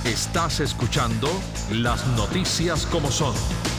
Estás escuchando Las Noticias como Son.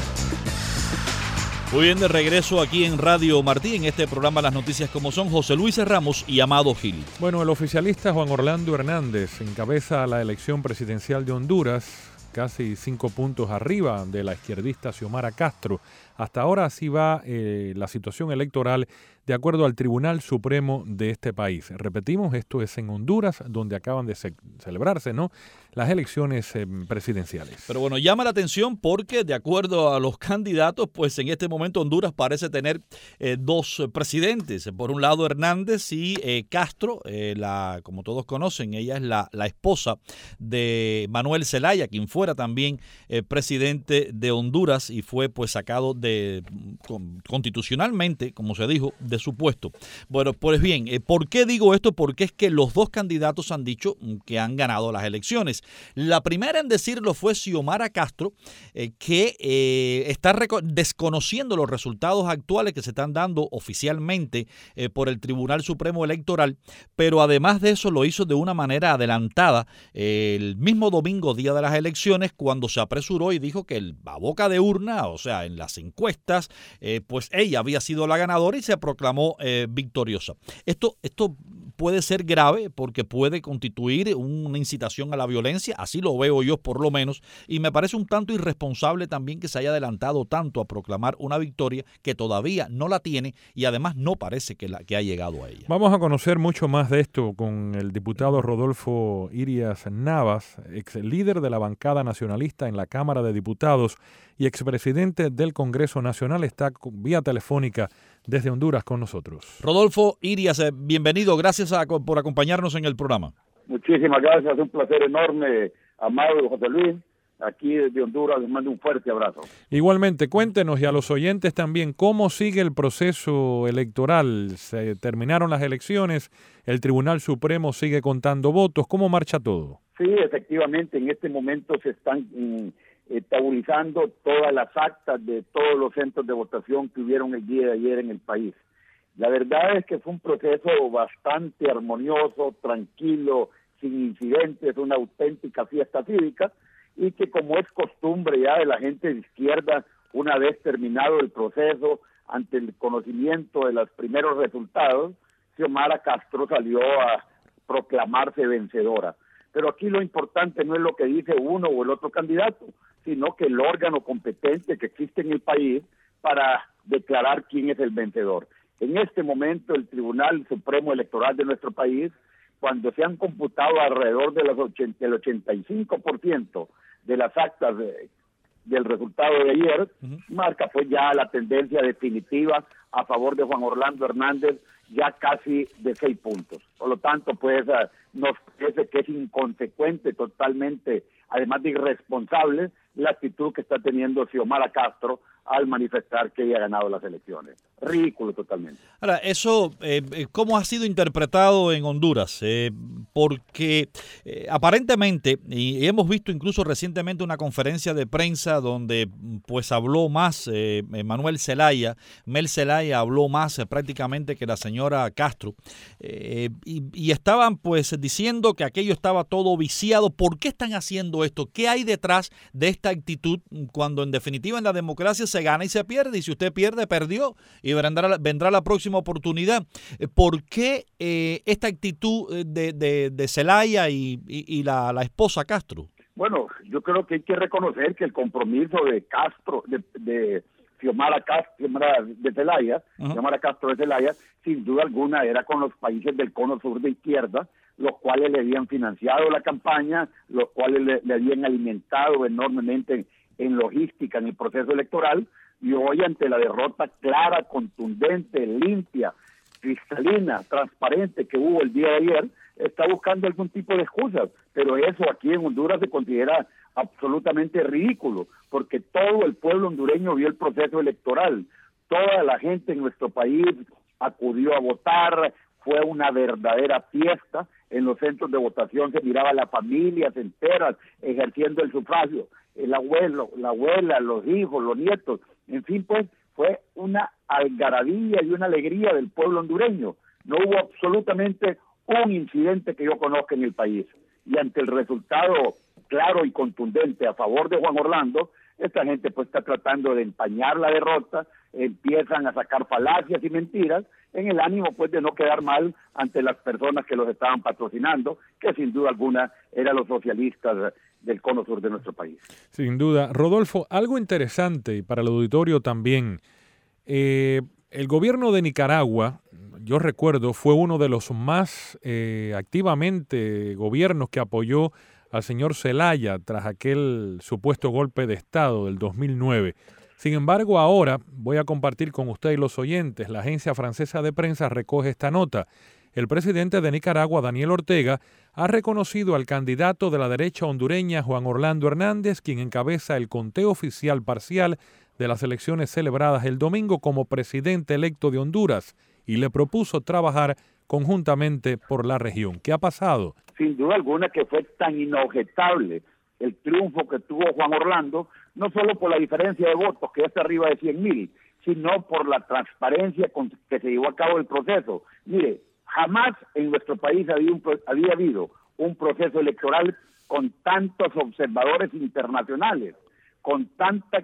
Muy bien, de regreso aquí en Radio Martí, en este programa Las Noticias como Son, José Luis Ramos y Amado Gil. Bueno, el oficialista Juan Orlando Hernández encabeza la elección presidencial de Honduras, casi 5 puntos arriba de la izquierdista Xiomara Castro. Hasta ahora así va la situación electoral de acuerdo al Tribunal Supremo de este país. Repetimos, esto es en Honduras, donde acaban de celebrarse, ¿no?, las elecciones presidenciales. Pero bueno, llama la atención porque de acuerdo a los candidatos, pues en este momento Honduras parece tener dos presidentes. Por un lado Hernández y Castro, como todos conocen, ella es la esposa de Manuel Zelaya, quien fuera también presidente de Honduras y fue pues sacado constitucionalmente, como se dijo, de su puesto. Bueno, pues bien, ¿por qué digo esto? Porque es que los dos candidatos han dicho que han ganado las elecciones. La primera en decirlo fue Xiomara Castro, que está desconociendo los resultados actuales que se están dando oficialmente por el Tribunal Supremo Electoral, pero además de eso lo hizo de una manera adelantada el mismo domingo, día de las elecciones, cuando se apresuró y dijo que a boca de urna, o sea, en las encuestas, pues ella había sido la ganadora y se proclamó victoriosa. Esto puede ser grave porque puede constituir una incitación a la violencia, así lo veo yo por lo menos, y me parece un tanto irresponsable también que se haya adelantado tanto a proclamar una victoria que todavía no la tiene y además no parece que ha llegado a ella. Vamos a conocer mucho más de esto con el diputado Rodolfo Irias Navas, ex líder de la bancada nacionalista en la Cámara de Diputados y expresidente del Congreso Nacional. Está vía telefónica desde Honduras con nosotros. Rodolfo Irias, bienvenido, gracias por acompañarnos en el programa. Muchísimas gracias, un placer enorme, Amado José Luis. Aquí desde Honduras les mando un fuerte abrazo. Igualmente, cuéntenos y a los oyentes también, ¿cómo sigue el proceso electoral? Se terminaron las elecciones, el Tribunal Supremo sigue contando votos, ¿cómo marcha todo? Sí, efectivamente, en este momento se están tabulizando todas las actas de todos los centros de votación que hubieron el día de ayer en el país. La verdad es que fue un proceso bastante armonioso, tranquilo, sin incidentes, una auténtica fiesta cívica, y que como es costumbre ya de la gente de izquierda, una vez terminado el proceso, ante el conocimiento de los primeros resultados, Xiomara Castro salió a proclamarse vencedora. Pero aquí lo importante no es lo que dice uno o el otro candidato, sino que el órgano competente que existe en el país para declarar quién es el vencedor. En este momento el Tribunal Supremo Electoral de nuestro país, cuando se han computado alrededor del 85% de las actas del resultado de ayer, marca pues ya la tendencia definitiva a favor de Juan Orlando Hernández, ya casi de 6 puntos. Por lo tanto, pues nos parece que es inconsecuente totalmente, además de irresponsable, la actitud que está teniendo Xiomara Castro al manifestar que ella ha ganado las elecciones. Ridículo totalmente. Ahora, eso, ¿cómo ha sido interpretado en Honduras? Porque aparentemente, y hemos visto incluso recientemente una conferencia de prensa donde pues habló más Manuel Zelaya, Mel Zelaya habló más prácticamente que la señora Castro, y estaban pues diciendo que aquello estaba todo viciado. ¿Por qué están haciendo esto? ¿Qué hay detrás de esta actitud cuando en definitiva en la democracia se gana y se pierde? Y si usted pierde, perdió y vendrá la próxima oportunidad. ¿Por qué esta actitud de Zelaya y la esposa Castro? Bueno, yo creo que hay que reconocer que el compromiso de Castro, de Xiomara Castro, de Zelaya, Xiomara Castro de Zelaya, sin duda alguna era con los países del cono sur de izquierda, los cuales le habían financiado la campaña, los cuales le habían alimentado enormemente en logística en el proceso electoral, y hoy ante la derrota clara, contundente, limpia, cristalina, transparente que hubo el día de ayer, está buscando algún tipo de excusas, pero eso aquí en Honduras se considera absolutamente ridículo, porque todo el pueblo hondureño vio el proceso electoral, toda la gente en nuestro país acudió a votar, fue una verdadera fiesta, en los centros de votación se miraba a las familias enteras ejerciendo el sufragio, el abuelo, la abuela, los hijos, los nietos, en fin, pues fue una algarabía y una alegría del pueblo hondureño. No hubo absolutamente un incidente que yo conozca en el país. Y ante el resultado claro y contundente a favor de Juan Orlando, esta gente pues está tratando de empañar la derrota, empiezan a sacar falacias y mentiras en el ánimo pues de no quedar mal ante las personas que los estaban patrocinando, que sin duda alguna eran los socialistas del cono sur de nuestro país. Sin duda. Rodolfo, algo interesante y para el auditorio también, el gobierno de Nicaragua, yo recuerdo, fue uno de los más activamente gobiernos que apoyó al señor Zelaya tras aquel supuesto golpe de Estado del 2009. Sin embargo, ahora voy a compartir con usted y los oyentes, la agencia francesa de prensa recoge esta nota. El presidente de Nicaragua, Daniel Ortega, ha reconocido al candidato de la derecha hondureña, Juan Orlando Hernández, quien encabeza el conteo oficial parcial de las elecciones celebradas el domingo como presidente electo de Honduras, y le propuso trabajar conjuntamente por la región. ¿Qué ha pasado? Sin duda alguna que fue tan inobjetable el triunfo que tuvo Juan Orlando, no solo por la diferencia de votos, que es arriba de 100,000, sino por la transparencia con que se llevó a cabo el proceso. Mire, jamás en nuestro país había habido un proceso electoral con tantos observadores internacionales, con tanta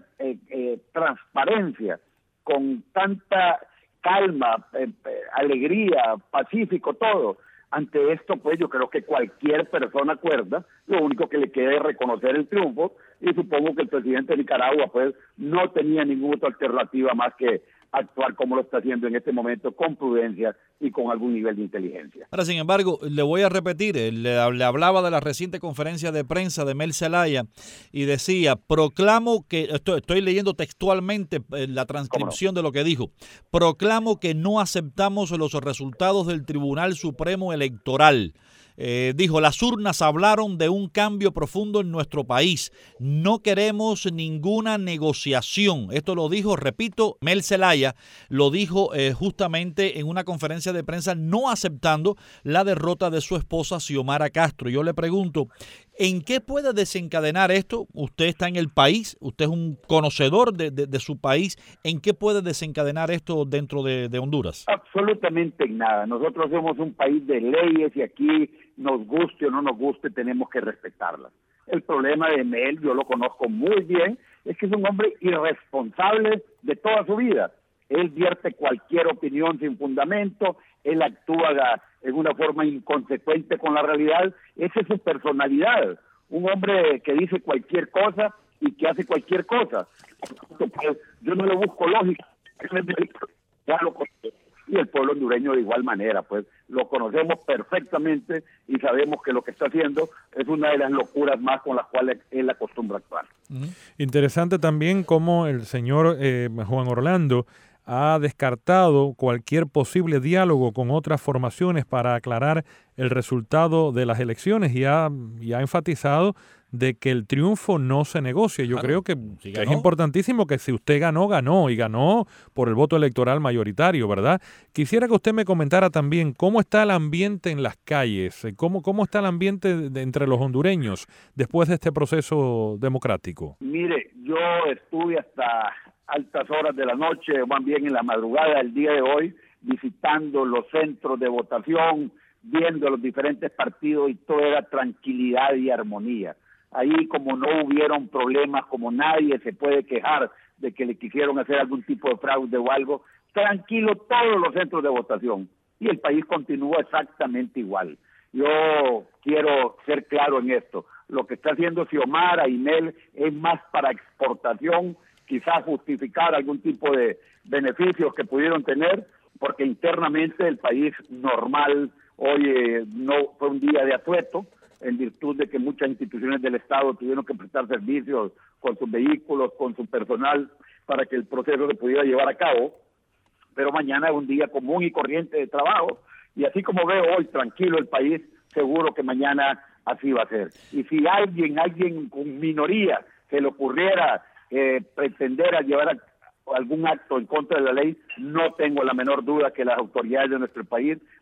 transparencia, con tanta calma, alegría, pacífico, todo. Ante esto, pues yo creo que cualquier persona cuerda, lo único que le queda es reconocer el triunfo, y supongo que el presidente de Nicaragua pues no tenía ninguna otra alternativa más que actuar como lo está haciendo en este momento, con prudencia y con algún nivel de inteligencia. Ahora, sin embargo, le voy a repetir, le hablaba de la reciente conferencia de prensa de Mel Zelaya y decía, proclamo que, estoy leyendo textualmente la transcripción de lo que dijo, proclamo que no aceptamos los resultados del Tribunal Supremo Electoral. Dijo, las urnas hablaron de un cambio profundo en nuestro país. No queremos ninguna negociación. Esto lo dijo, repito, Mel Zelaya, lo dijo justamente en una conferencia de prensa, no aceptando la derrota de su esposa Xiomara Castro. Yo le pregunto, ¿en qué puede desencadenar esto? Usted está en el país, usted es un conocedor de su país. ¿En qué puede desencadenar esto dentro de Honduras? Absolutamente en nada. Nosotros somos un país de leyes y aquí, nos guste o no nos guste, tenemos que respetarlas. El problema de Mel, yo lo conozco muy bien, es que es un hombre irresponsable de toda su vida. Él vierte cualquier opinión sin fundamento, él actúa en una forma inconsecuente con la realidad. Esa es su personalidad, un hombre que dice cualquier cosa y que hace cualquier cosa. Yo no le busco lógica, ya lo conozco. Y el pueblo hondureño de igual manera, pues lo conocemos perfectamente y sabemos que lo que está haciendo es una de las locuras más con las cuales él acostumbra actuar. Interesante también cómo el señor Juan Orlando ha descartado cualquier posible diálogo con otras formaciones para aclarar el resultado de las elecciones y ha enfatizado de que el triunfo no se negocia. Yo creo que es importantísimo que si usted ganó, ganó, y ganó por el voto electoral mayoritario, ¿verdad? Quisiera que usted me comentara también cómo está el ambiente en las calles, cómo está el ambiente entre los hondureños después de este proceso democrático. Mire, yo estuve hasta altas horas de la noche, más bien en la madrugada del día de hoy, visitando los centros de votación, viendo los diferentes partidos, y todo era tranquilidad y armonía. Ahí, como no hubieron problemas, como nadie se puede quejar de que le quisieron hacer algún tipo de fraude o algo, tranquilo todos los centros de votación, y el país continúa exactamente igual. Yo quiero ser claro en esto, lo que está haciendo Xiomara y Mel es más para exportación, quizás justificar algún tipo de beneficios que pudieron tener, porque internamente el país normal hoy no fue un día de atueto, en virtud de que muchas instituciones del Estado tuvieron que prestar servicios con sus vehículos, con su personal, para que el proceso se pudiera llevar a cabo. Pero mañana es un día común y corriente de trabajo, y así como veo hoy tranquilo el país, seguro que mañana así va a ser. Y si alguien con minoría se le ocurriera pretender a llevar algún acto en contra de la ley, no tengo la menor duda que las autoridades de nuestro país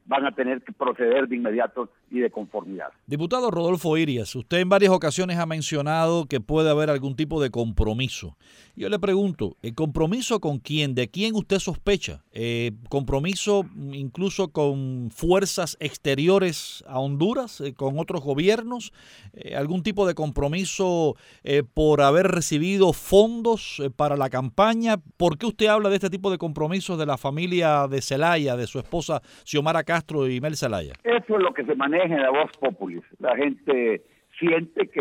van a tener que proceder de inmediato y de conformidad. Diputado Rodolfo Irias, usted en varias ocasiones ha mencionado que puede haber algún tipo de compromiso. Yo le pregunto, ¿el compromiso con quién? ¿De quién usted sospecha? ¿Compromiso incluso con fuerzas exteriores a Honduras, con otros gobiernos? ¿Algún tipo de compromiso por haber recibido fondos para la campaña? ¿Por qué usted habla de este tipo de compromisos de la familia de Zelaya, de su esposa Xiomara Castro y Mel Zelaya? Eso es lo que se maneja en la voz populis. La gente siente que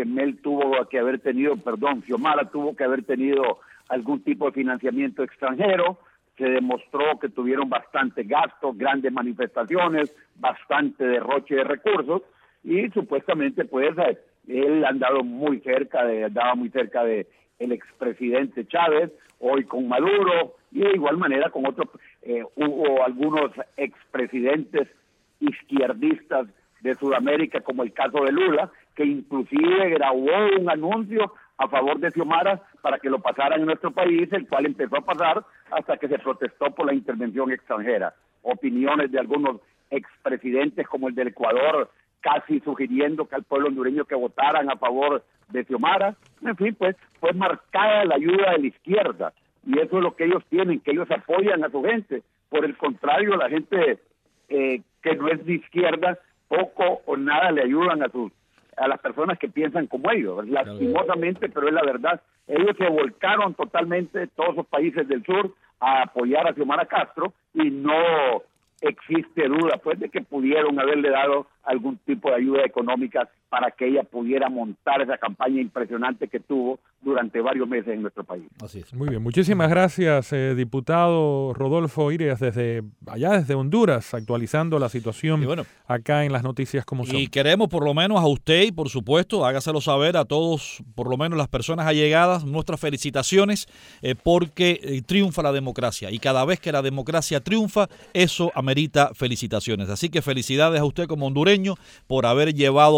Xiomara tuvo que haber tenido algún tipo de financiamiento extranjero. Se demostró que tuvieron bastante gasto, grandes manifestaciones, bastante derroche de recursos, y supuestamente pues él andaba muy cerca de el expresidente Chávez, hoy con Maduro, y de igual manera con otros, hubo algunos expresidentes izquierdistas de Sudamérica, como el caso de Lula, que inclusive grabó un anuncio a favor de Xiomara para que lo pasaran en nuestro país, el cual empezó a pasar hasta que se protestó por la intervención extranjera. Opiniones de algunos expresidentes, como el del Ecuador, casi sugiriendo que al pueblo hondureño que votaran a favor de Xiomara. En fin, pues fue marcada la ayuda de la izquierda, y eso es lo que ellos tienen, que ellos apoyan a su gente. Por el contrario, la gente que no es de izquierda, poco o nada le ayudan a las personas que piensan como ellos, lastimosamente, pero es la verdad. Ellos se volcaron totalmente, todos los países del sur, a apoyar a Xiomara Castro, y no existe duda pues de que pudieron haberle dado algún tipo de ayuda económica para que ella pudiera montar esa campaña impresionante que tuvo durante varios meses en nuestro país. Así es. Muy bien, muchísimas gracias, diputado Rodolfo Irias, desde Honduras, actualizando la situación acá en las noticias como son. Y queremos por lo menos a usted, y por supuesto, hágaselo saber a todos, por lo menos las personas allegadas, nuestras felicitaciones, porque triunfa la democracia, y cada vez que la democracia triunfa, eso amerita felicitaciones. Así que felicidades a usted como hondureño por haber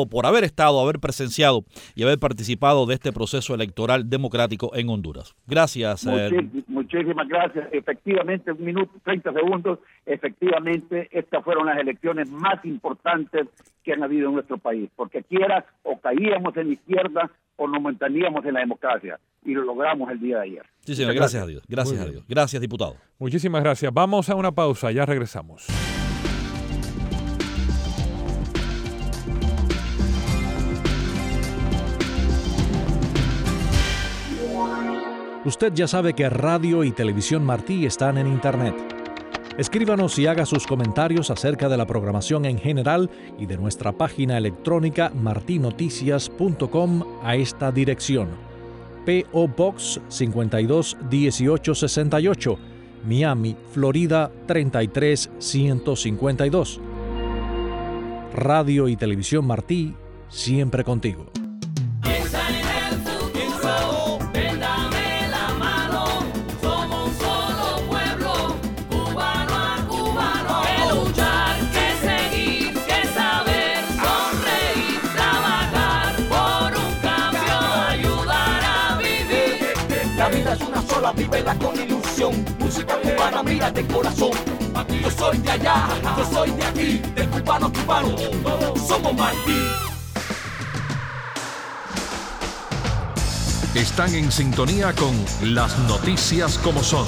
presenciado y haber participado de este proceso electoral democrático en Honduras. Gracias. Muchísimas gracias. Efectivamente, 1 minuto, 30 segundos, efectivamente, estas fueron las elecciones más importantes que han habido en nuestro país, porque aquí era o caíamos en la izquierda o nos manteníamos en la democracia, y lo logramos el día de ayer. Sí, señor, gracias a Dios. Gracias a Dios. Gracias, diputado. Muchísimas gracias. Vamos a una pausa, ya regresamos. Usted ya sabe que Radio y Televisión Martí están en Internet. Escríbanos y haga sus comentarios acerca de la programación en general y de nuestra página electrónica martinoticias.com a esta dirección: P.O. Box 521868, Miami, Florida 33152. Radio y Televisión Martí, siempre contigo. Vívela con ilusión, música cubana, mira de corazón. Yo soy de allá, yo soy de aquí, del cubano cubano, todos somos Martí. Están en sintonía con las noticias como son.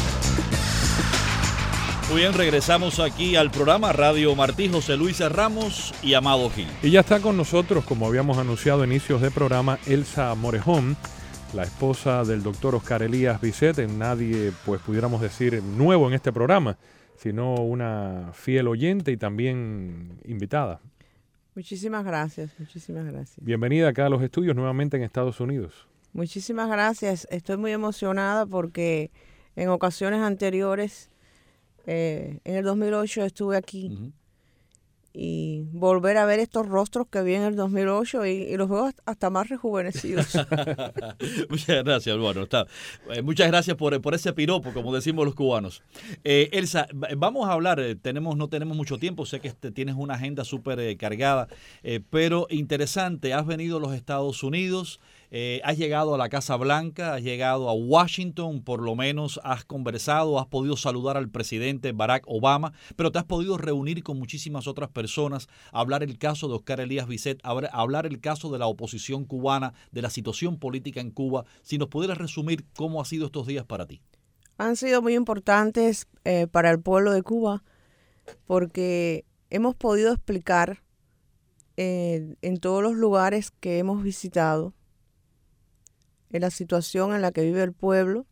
Muy bien, regresamos aquí al programa Radio Martí. José Luis Ramos y Amado Gil. Y ya está con nosotros, como habíamos anunciado a inicios de programa, Elsa Morejón, la esposa del doctor Oscar Elías Bisset. Nadie, pues pudiéramos decir, nuevo en este programa, sino una fiel oyente y también invitada. Muchísimas gracias, muchísimas gracias. Bienvenida acá a los estudios nuevamente en Estados Unidos. Muchísimas gracias. Estoy muy emocionada porque en ocasiones anteriores, en el 2008 estuve aquí. Y volver a ver estos rostros que vi en el 2008 y los veo hasta más rejuvenecidos. Muchas gracias, bueno, muchas gracias por ese piropo, como decimos los cubanos. Elsa, vamos a hablar, no tenemos mucho tiempo, sé que tienes una agenda súper cargada, pero interesante, has venido a los Estados Unidos, Has llegado a la Casa Blanca, has llegado a Washington, por lo menos has conversado, has podido saludar al presidente Barack Obama, pero te has podido reunir con muchísimas otras personas, hablar el caso de Oscar Elías Bisset, hablar el caso de la oposición cubana, de la situación política en Cuba. Si nos pudieras resumir cómo han sido estos días para ti. Han sido muy importantes para el pueblo de Cuba porque hemos podido explicar en todos los lugares que hemos visitado en la situación en la que vive el pueblo,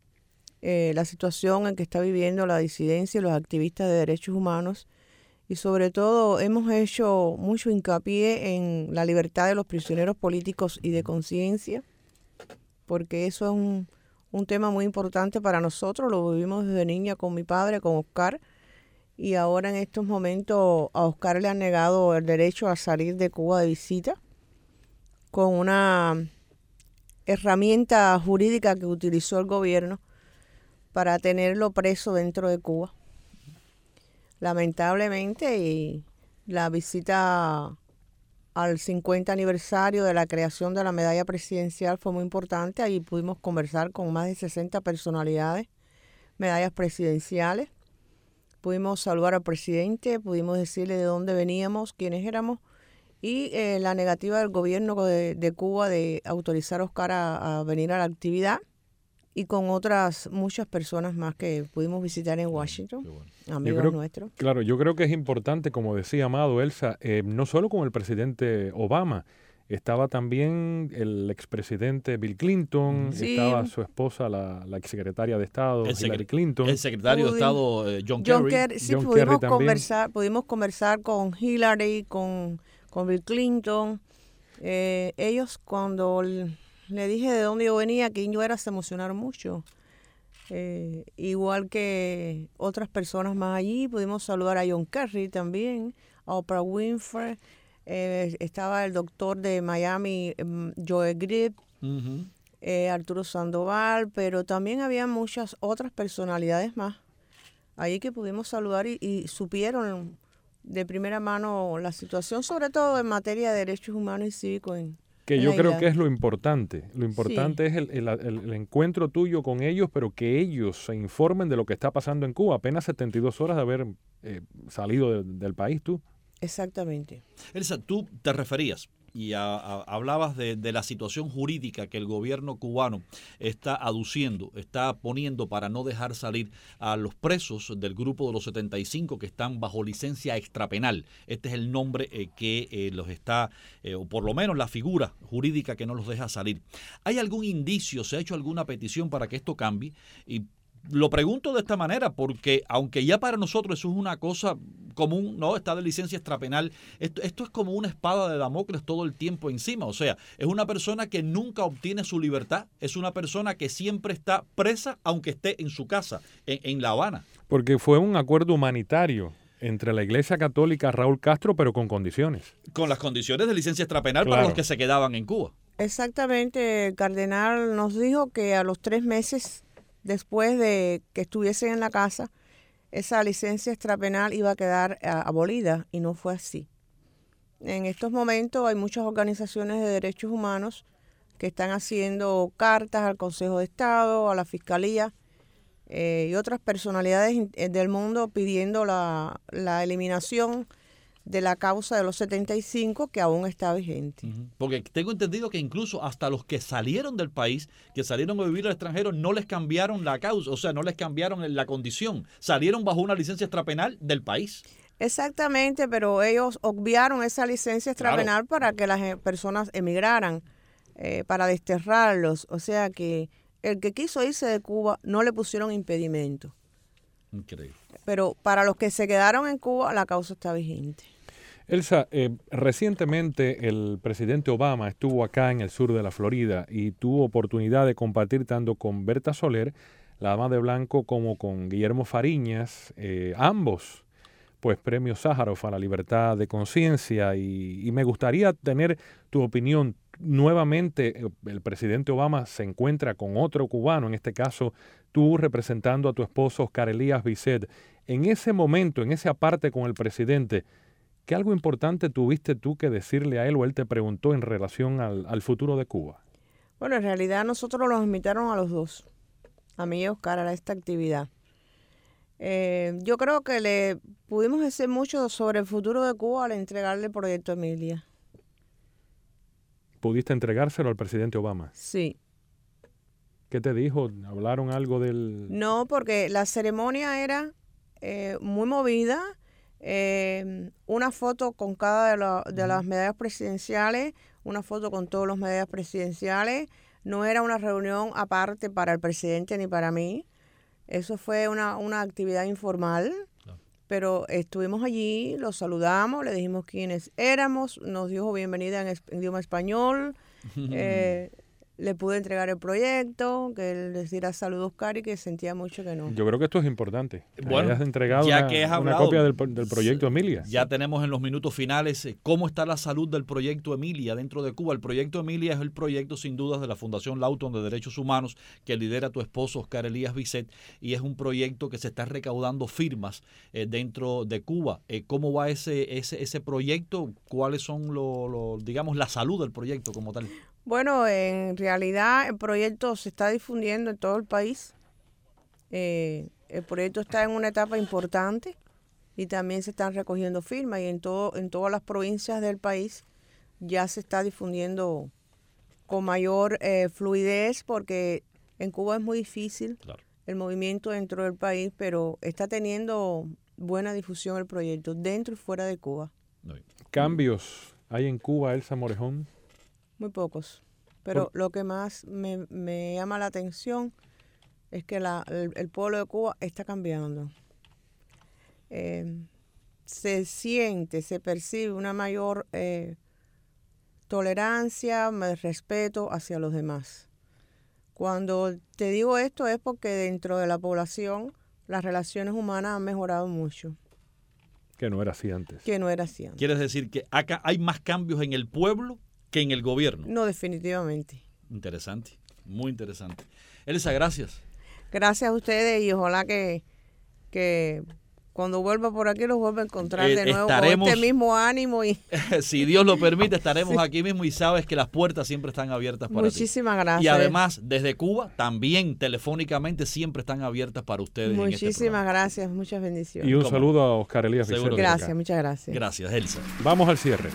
la situación en que está viviendo la disidencia y los activistas de derechos humanos, y sobre todo hemos hecho mucho hincapié en la libertad de los prisioneros políticos y de conciencia, porque eso es un tema muy importante para nosotros. Lo vivimos desde niña con mi padre, con Oscar, y ahora en estos momentos a Oscar le han negado el derecho a salir de Cuba de visita con una herramienta jurídica que utilizó el gobierno para tenerlo preso dentro de Cuba. Lamentablemente, y la visita al 50 aniversario de la creación de la medalla presidencial fue muy importante. Allí pudimos conversar con más de 60 personalidades, medallas presidenciales. Pudimos saludar al presidente, pudimos decirle de dónde veníamos, quiénes éramos, y la negativa del gobierno de Cuba de autorizar a Oscar a venir a la actividad, y con otras muchas personas más que pudimos visitar en Washington, amigos nuestros. Claro, yo creo que es importante, como decía Amado, Elsa, no solo con el presidente Obama, estaba también el expresidente Bill Clinton, sí, estaba su esposa, la exsecretaria de Estado, Hillary Clinton. El secretario de Estado, John Kerry. Sí, pudimos conversar con Hillary, con Bill Clinton. Ellos, cuando le dije de dónde yo venía, quién yo era, se emocionaron mucho. Igual que otras personas más allí, pudimos saludar a John Kerry también, a Oprah Winfrey. Estaba el doctor de Miami, Joe Grip, Arturo Sandoval, pero también había muchas otras personalidades más allí que pudimos saludar y supieron de primera mano la situación, sobre todo en materia de derechos humanos y cívicos. Que yo creo que es lo importante. Lo importante sí, es el encuentro tuyo con ellos, pero que ellos se informen de lo que está pasando en Cuba. Apenas 72 horas de haber salido del país tú. Exactamente. Elsa, tú te referías y hablabas de la situación jurídica que el gobierno cubano está aduciendo, está poniendo para no dejar salir a los presos del grupo de los 75 que están bajo licencia extrapenal. Este es el nombre que los está, o por lo menos la figura jurídica que no los deja salir. ¿Hay algún indicio, se ha hecho alguna petición para que esto cambie? Y lo pregunto de esta manera porque aunque ya para nosotros eso es una cosa común, ¿no? Está de licencia extrapenal, esto es como una espada de Damocles todo el tiempo encima. O sea, es una persona que nunca obtiene su libertad, es una persona que siempre está presa aunque esté en su casa, en La Habana. Porque fue un acuerdo humanitario entre la Iglesia Católica, Raúl Castro, pero con condiciones. Con las condiciones de licencia extrapenal, claro, para los que se quedaban en Cuba. Exactamente, el cardenal nos dijo que a los 3 meses después de que estuviesen en la casa, esa licencia extrapenal iba a quedar abolida, y no fue así. En estos momentos hay muchas organizaciones de derechos humanos que están haciendo cartas al Consejo de Estado, a la Fiscalía y otras personalidades del mundo pidiendo la eliminación de la causa de los 75 que aún está vigente. Porque tengo entendido que incluso hasta los que salieron del país, que salieron a vivir al extranjero, no les cambiaron la causa, o sea, no les cambiaron la condición. Salieron bajo una licencia extrapenal del país. Exactamente, pero ellos obviaron esa licencia extrapenal, claro, para que las personas emigraran, para desterrarlos. O sea que el que quiso irse de Cuba no le pusieron impedimento. Increíble. Pero para los que se quedaron en Cuba, la causa está vigente. Elsa, recientemente el presidente Obama estuvo acá en el sur de la Florida y tuvo oportunidad de compartir tanto con Berta Soler, la dama de blanco, como con Guillermo Fariñas, ambos pues premios Sájarov a la libertad de conciencia, y me gustaría tener tu opinión. Nuevamente el presidente Obama se encuentra con otro cubano, en este caso tú representando a tu esposo Oscar Elías Bisset. En ese momento, en esa parte con el presidente, ¿qué algo importante tuviste tú que decirle a él o él te preguntó en relación al futuro de Cuba? Bueno, en realidad nosotros los invitaron a los dos, a mí y a Oscar, a esta actividad. Yo creo que le pudimos decir mucho sobre el futuro de Cuba al entregarle el proyecto Emilia. ¿Pudiste entregárselo al presidente Obama? Sí. ¿Qué te dijo? ¿Hablaron algo del...? No, porque la ceremonia era muy movida. Una foto con cada de las medallas presidenciales, una foto con todas las medallas presidenciales. No era una reunión aparte para el presidente ni para mí. Eso fue una actividad informal, pero estuvimos allí, los saludamos, le dijimos quiénes éramos, nos dijo bienvenida en idioma español, le pude entregar el proyecto, que él les diera saludos, Oscar, y que sentía mucho que no. Yo creo que esto es importante. Bueno, hayas entregado ya que has una hablado, copia del proyecto Emilia. Ya tenemos en los minutos finales cómo está la salud del proyecto Emilia dentro de Cuba. El proyecto Emilia es el proyecto sin dudas de la Fundación Lawton de Derechos Humanos que lidera tu esposo Oscar Elías Bisset, y es un proyecto que se está recaudando firmas dentro de Cuba. ¿Cómo va ese proyecto? ¿Cuáles son digamos, la salud del proyecto como tal? Bueno, en realidad el proyecto se está difundiendo en todo el país. El proyecto está en una etapa importante y también se están recogiendo firmas, y en todas las provincias del país ya se está difundiendo con mayor fluidez, porque en Cuba es muy difícil el movimiento dentro del país, pero está teniendo buena difusión el proyecto dentro y fuera de Cuba. ¿Cambios hay en Cuba, Elsa Morejón? Muy pocos, pero lo que más me llama la atención es que el pueblo de Cuba está cambiando. Se percibe una mayor tolerancia, más respeto hacia los demás. Cuando te digo esto es porque dentro de la población las relaciones humanas han mejorado mucho. Que no era así antes. ¿Quieres decir que acá hay más cambios en el pueblo que en el gobierno? No, definitivamente. Interesante, muy interesante. Elsa, gracias. Gracias a ustedes, y ojalá que cuando vuelva por aquí los vuelva a encontrar de nuevo con este mismo ánimo. Y si Dios lo permite, estaremos aquí mismo, y sabes que las puertas siempre están abiertas para ti. Muchísimas gracias. Y además, desde Cuba, también telefónicamente siempre están abiertas para ustedes. Muchísimas gracias, muchas bendiciones. Y un saludo a Oscar Elías Bisset. Gracias, muchas gracias. Gracias, Elsa. Vamos al cierre.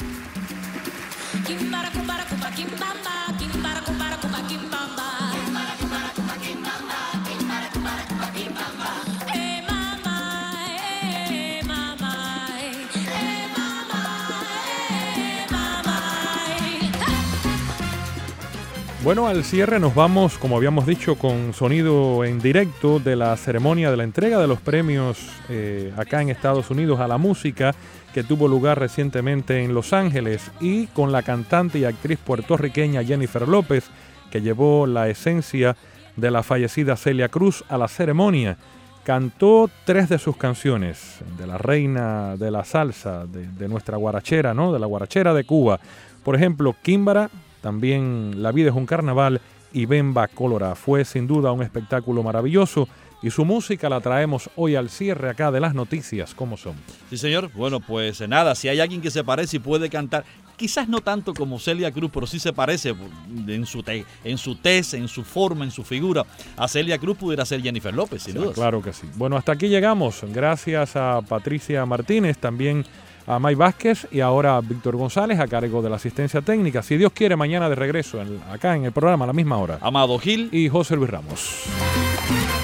Bueno, al cierre nos vamos, como habíamos dicho, con sonido en directo de la ceremonia de la entrega de los premios acá en Estados Unidos a la música, que tuvo lugar recientemente en Los Ángeles, y con la cantante y actriz puertorriqueña Jennifer López, que llevó la esencia de la fallecida Celia Cruz a la ceremonia. Cantó 3 de sus canciones, de la reina de la salsa, de nuestra guarachera, ¿no? De la guarachera de Cuba. Por ejemplo, Químbara, también La vida es un carnaval, y Bemba Colora. Fue sin duda un espectáculo maravilloso, y su música la traemos hoy al cierre acá de las noticias como son. Sí, señor. Bueno, pues nada, si hay alguien que se parece y puede cantar, quizás no tanto como Celia Cruz, pero sí se parece en su tez, en su forma, en su figura a Celia Cruz, pudiera ser Jennifer López, sin duda. Claro que sí. Bueno, hasta aquí llegamos. Gracias a Patricia Martínez, también a May Vázquez, y ahora a Víctor González a cargo de la asistencia técnica. Si Dios quiere, mañana de regreso acá en el programa a la misma hora. Amado Gil y José Luis Ramos.